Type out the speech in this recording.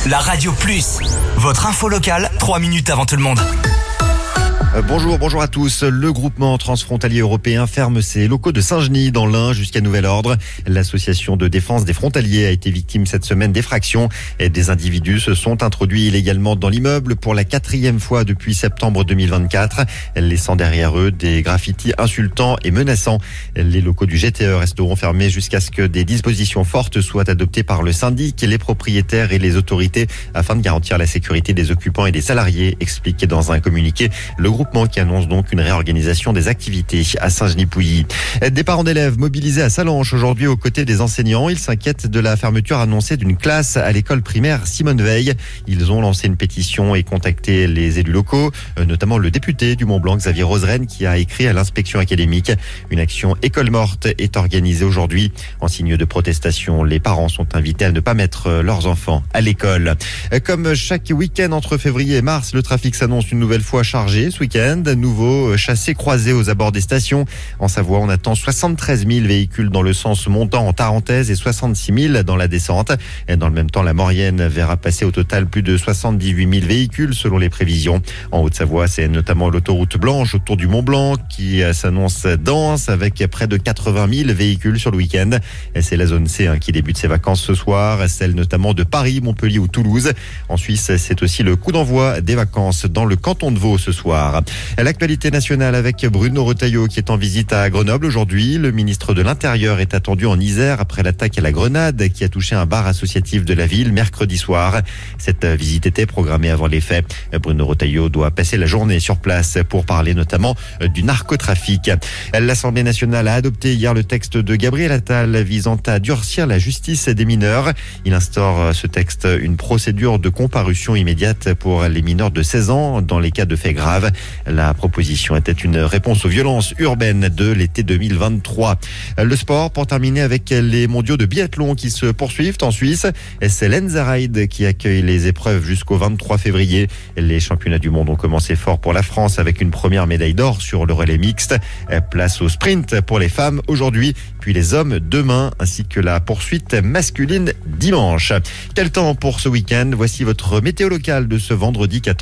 La Radio Plus, votre info locale, 3 minutes avant tout le monde. Bonjour à tous. Le groupement transfrontalier européen ferme ses locaux de Saint-Genis dans l'Ain jusqu'à nouvel ordre. L'association de défense des frontaliers a été victime cette semaine d'effractions. Des individus se sont introduits illégalement dans l'immeuble pour la 4e fois depuis septembre 2024, laissant derrière eux des graffitis insultants et menaçants. Les locaux du GTE resteront fermés jusqu'à ce que des dispositions fortes soient adoptées par le syndic, les propriétaires et les autorités afin de garantir la sécurité des occupants et des salariés, expliqué dans un communiqué le groupement qui annonce donc une réorganisation des activités à Saint-Genis-Pouilly. Des parents d'élèves mobilisés à Sallanches aujourd'hui aux côtés des enseignants. Ils s'inquiètent de la fermeture annoncée d'une classe à l'école primaire Simone Veil. Ils ont lancé une pétition et contacté les élus locaux, notamment le député du Mont-Blanc, Xavier Roseraine, qui a écrit à l'inspection académique. Une action école morte est organisée aujourd'hui. En signe de protestation, les parents sont invités à ne pas mettre leurs enfants à l'école. Comme chaque week-end entre février et mars, le trafic s'annonce une nouvelle fois chargé. Ce week-end, nouveau chassé-croisé aux abords des stations. En Savoie, on attend 73 000 véhicules dans le sens montant en Tarentaise et 66 000 dans la descente. Et dans le même temps, la Maurienne verra passer au total plus de 78 000 véhicules selon les prévisions. En Haute-Savoie, c'est notamment l'autoroute blanche autour du Mont-Blanc qui s'annonce dense avec près de 80 000 véhicules sur le week-end. Et c'est la zone C qui débute ses vacances ce soir, celle notamment de Paris, Montpellier ou Toulouse. En Suisse, c'est aussi le coup d'envoi des vacances dans le canton de Vaud ce soir. L'actualité nationale avec Bruno Retailleau qui est en visite à Grenoble aujourd'hui. Le ministre de l'Intérieur est attendu en Isère après l'attaque à la grenade qui a touché un bar associatif de la ville mercredi soir. Cette visite était programmée avant les faits. Bruno Retailleau doit passer la journée sur place pour parler notamment du narcotrafic. L'Assemblée nationale a adopté hier le texte de Gabriel Attal visant à durcir la justice des mineurs. Il instaure ce texte une procédure de comparution immédiate pour les mineurs de 16 ans dans les cas de faits graves. La proposition était une réponse aux violences urbaines de l'été 2023. Le sport, pour terminer avec les mondiaux de biathlon qui se poursuivent en Suisse. C'est l'Enza Ride qui accueille les épreuves jusqu'au 23 février. Les championnats du monde ont commencé fort pour la France avec une première médaille d'or sur le relais mixte. Place au sprint pour les femmes aujourd'hui, puis les hommes demain, ainsi que la poursuite masculine dimanche. Quel temps pour ce week-end? Voici votre météo locale de ce vendredi 14.